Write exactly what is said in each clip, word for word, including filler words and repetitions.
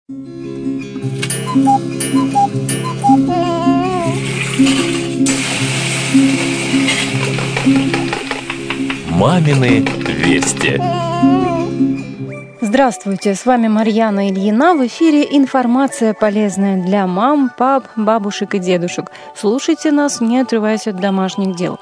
Мамины вести. Здравствуйте, с вами Марьяна Ильина. В эфире информация, полезная для мам, пап, бабушек и дедушек. Слушайте нас, не отрываясь от домашних дел.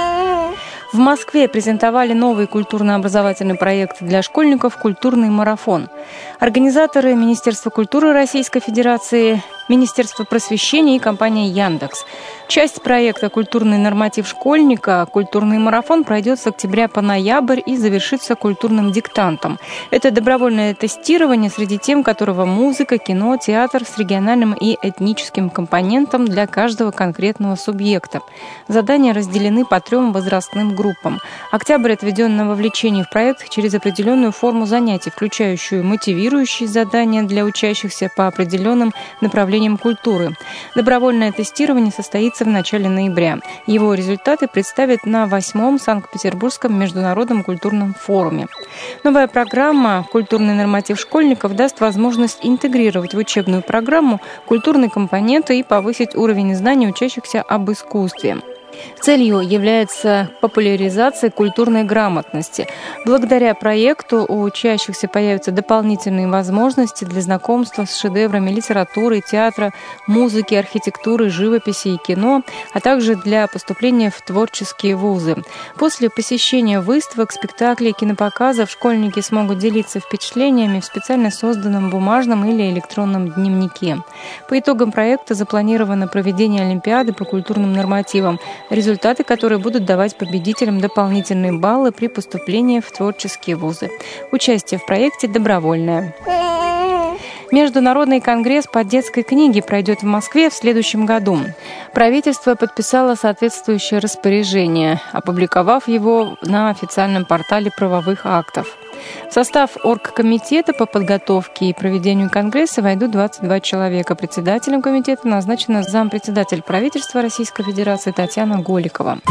В Москве презентовали новый культурно-образовательный проект для школьников «Культурный марафон». Организаторы Министерства культуры Российской Федерации, Министерство просвещения и компания «Яндекс». Часть проекта «Культурный норматив школьника» «Культурный марафон» пройдет с октября по ноябрь и завершится культурным диктантом. Это добровольное тестирование среди тем, которого музыка, кино, театр с региональным и этническим компонентом для каждого конкретного субъекта. Задания разделены по трем возрастным группам. Октябрь отведен на вовлечение в проект через определенную форму занятий, включающую мотивирующие задания для учащихся по определенным направлениям культуры. Добровольное тестирование состоится в начале ноября. Его результаты представят на восьмом Санкт-Петербургском международном культурном форуме. Новая программа «Культурный норматив школьников» даст возможность интегрировать в учебную программу культурные компоненты и повысить уровень знаний учащихся об искусстве. Целью является популяризация культурной грамотности. Благодаря проекту у учащихся появятся дополнительные возможности для знакомства с шедеврами литературы, театра, музыки, архитектуры, живописи и кино, а также для поступления в творческие вузы. После посещения выставок, спектаклей, кинопоказов школьники смогут делиться впечатлениями в специально созданном бумажном или электронном дневнике. По итогам проекта запланировано проведение Олимпиады по культурным нормативам, результаты которые будут давать победителям дополнительные баллы при поступлении в творческие вузы. Участие в проекте добровольное. Международный конгресс по детской книге пройдет в Москве в следующем году. Правительство подписало соответствующее распоряжение, опубликовав его на официальном портале правовых актов. В состав оргкомитета по подготовке и проведению конгресса войдут двадцать два человека. Председателем комитета назначена зампредседатель правительства Российской Федерации Татьяна Голикова.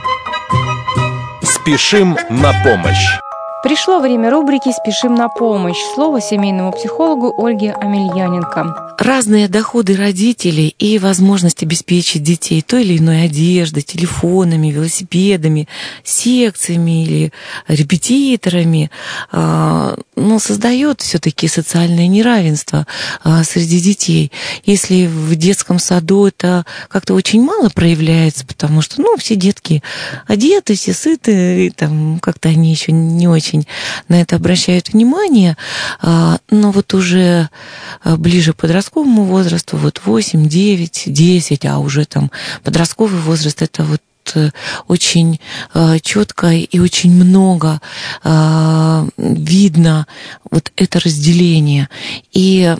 Спешим на помощь. Пришло время рубрики «Спешим на помощь». Слово семейному психологу Ольге Амельяненко. Разные доходы родителей и возможность обеспечить детей той или иной одеждой, телефонами, велосипедами, секциями или репетиторами, ну, создает все-таки социальное неравенство среди детей. Если в детском саду это как-то очень мало проявляется, потому что, ну, все детки одеты, все сыты, и там как-то они еще не очень на это обращают внимание, но вот уже ближе к подростковому возрасту, вот восемь, девять, десять, а уже там подростковый возраст, это вот очень четко и очень много видно вот это разделение. И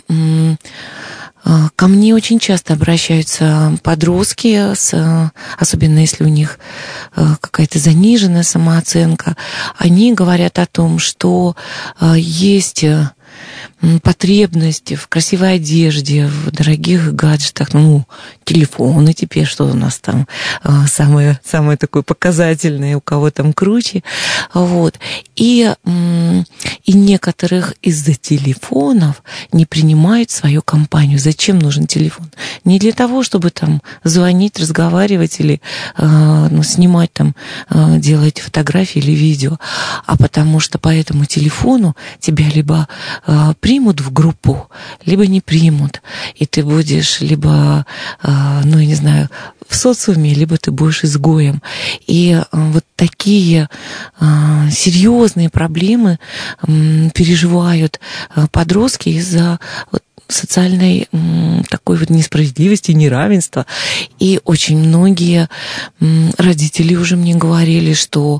ко мне очень часто обращаются подростки, с, особенно если у них какая-то заниженная самооценка. Они говорят о том, что есть потребность в красивой одежде, в дорогих гаджетах, ну, телефоны теперь, что у нас там самое, самое такое показательное, у кого там круче, вот. И, и некоторых из-за телефонов не принимают свою компанию. Зачем нужен телефон? Не для того, чтобы там звонить, разговаривать или ну, снимать там, делать фотографии или видео, а потому что по этому телефону тебя либо примут в группу, либо не примут. И ты будешь либо, ну, я не знаю, в социуме, либо ты будешь изгоем. И вот такие серьезные проблемы переживают подростки из-за вот социальной такой вот несправедливости, неравенства. И очень многие родители уже мне говорили, что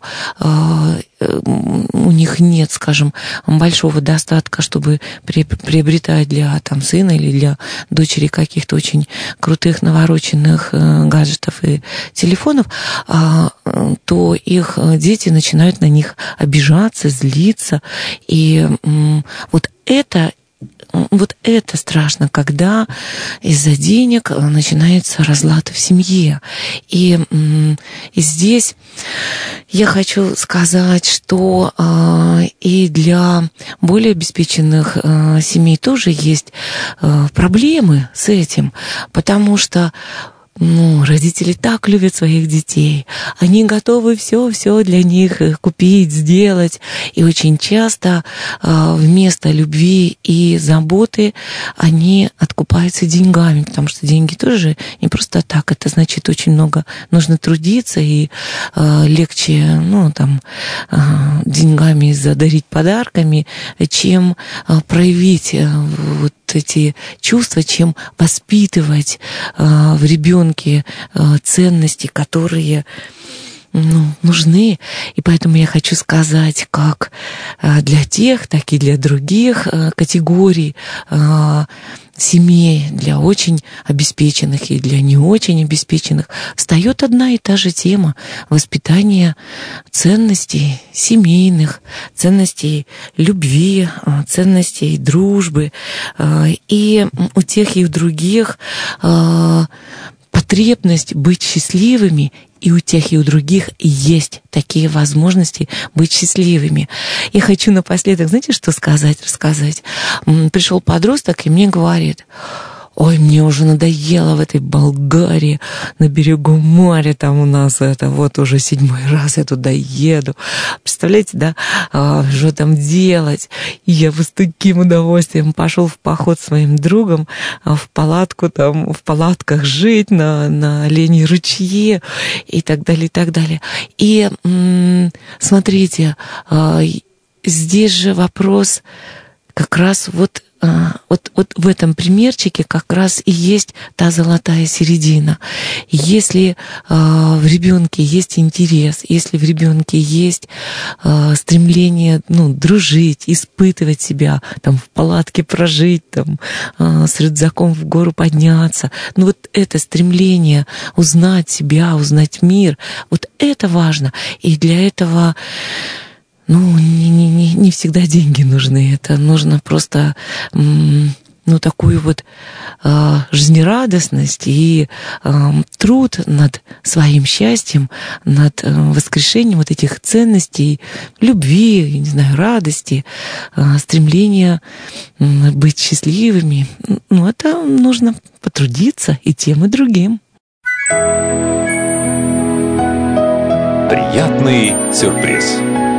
у них нет, скажем, большого достатка, чтобы приобретать для там, сына или для дочери каких-то очень крутых навороченных гаджетов и телефонов, то их дети начинают на них обижаться, злиться. И вот это вот это страшно, когда из-за денег начинается разлад в семье. И, и здесь я хочу сказать, что э, и для более обеспеченных э, семей тоже есть э, проблемы с этим, потому что ну, родители так любят своих детей, они готовы все-все для них купить, сделать, и очень часто э, вместо любви и заботы они откупаются деньгами, потому что деньги тоже не просто так, это значит очень много нужно трудиться, и э, легче, ну, там, э, деньгами задарить подарками, чем э, проявить э, вот эти чувства, чем воспитывать э, в ребенке э, ценности, которые ну, нужны. И поэтому я хочу сказать, как э, для тех, так и для других э, категорий э, семей, для очень обеспеченных и для не очень обеспеченных, встает одна и та же тема воспитания ценностей семейных, ценностей любви, ценностей дружбы. И у тех и у других потребность быть счастливыми, и у тех, и у других есть такие возможности быть счастливыми. Я хочу напоследок, знаете, что сказать, рассказать? Пришел подросток и мне говорит: ой, мне уже надоело в этой Болгарии, на берегу моря, там у нас это вот уже седьмой раз я туда еду. Представляете, да, а, что там делать? И я бы с таким удовольствием пошел в поход с моим другом а, в палатку, там, в палатках жить на, на оленьей ручье и так далее, и так далее. И м- смотрите, а, здесь же вопрос как раз вот Вот, вот в этом примерчике как раз и есть та золотая середина. Если э, в ребенке есть интерес, если в ребенке есть э, стремление ну, дружить, испытывать себя, там, в палатке прожить, там, э, с рюкзаком в гору подняться, ну вот это стремление узнать себя, узнать мир, вот это важно. И для этого ну, не, не, не всегда деньги нужны. Это нужно просто ну, такую вот э, жизнерадостность и э, труд над своим счастьем, над э, воскрешением вот этих ценностей, любви, я не знаю, радости, э, стремления э, быть счастливыми. Ну, это нужно потрудиться и тем, и другим. Приятный сюрприз.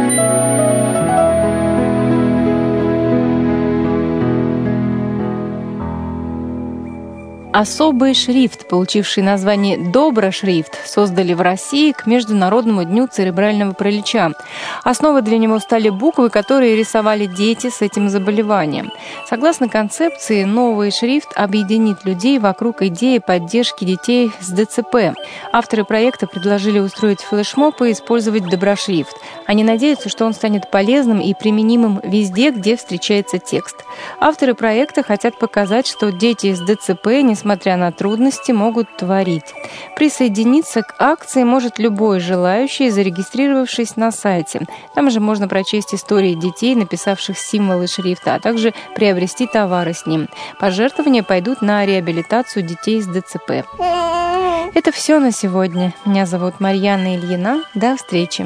Особый шрифт, получивший название «Доброшрифт», создали в России к Международному дню церебрального паралича. Основой для него стали буквы, которые рисовали дети с этим заболеванием. Согласно концепции, новый шрифт объединит людей вокруг идеи поддержки детей с ДЦП. Авторы проекта предложили устроить флешмоб и использовать доброшрифт. Они надеются, что он станет полезным и применимым везде, где встречается текст. Авторы проекта хотят показать, что дети с ДЦП, несмотря на трудности, могут творить. Присоединиться к акции может любой желающий, зарегистрировавшись на сайте. Там же можно прочесть истории детей, написавших символы шрифта, а также приобрести товары с ним. Пожертвования пойдут на реабилитацию детей с ДЦП. Это все на сегодня. Меня зовут Марьяна Ильина. До встречи.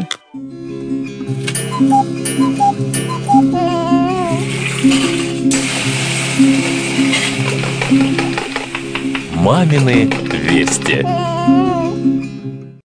Мамины вести.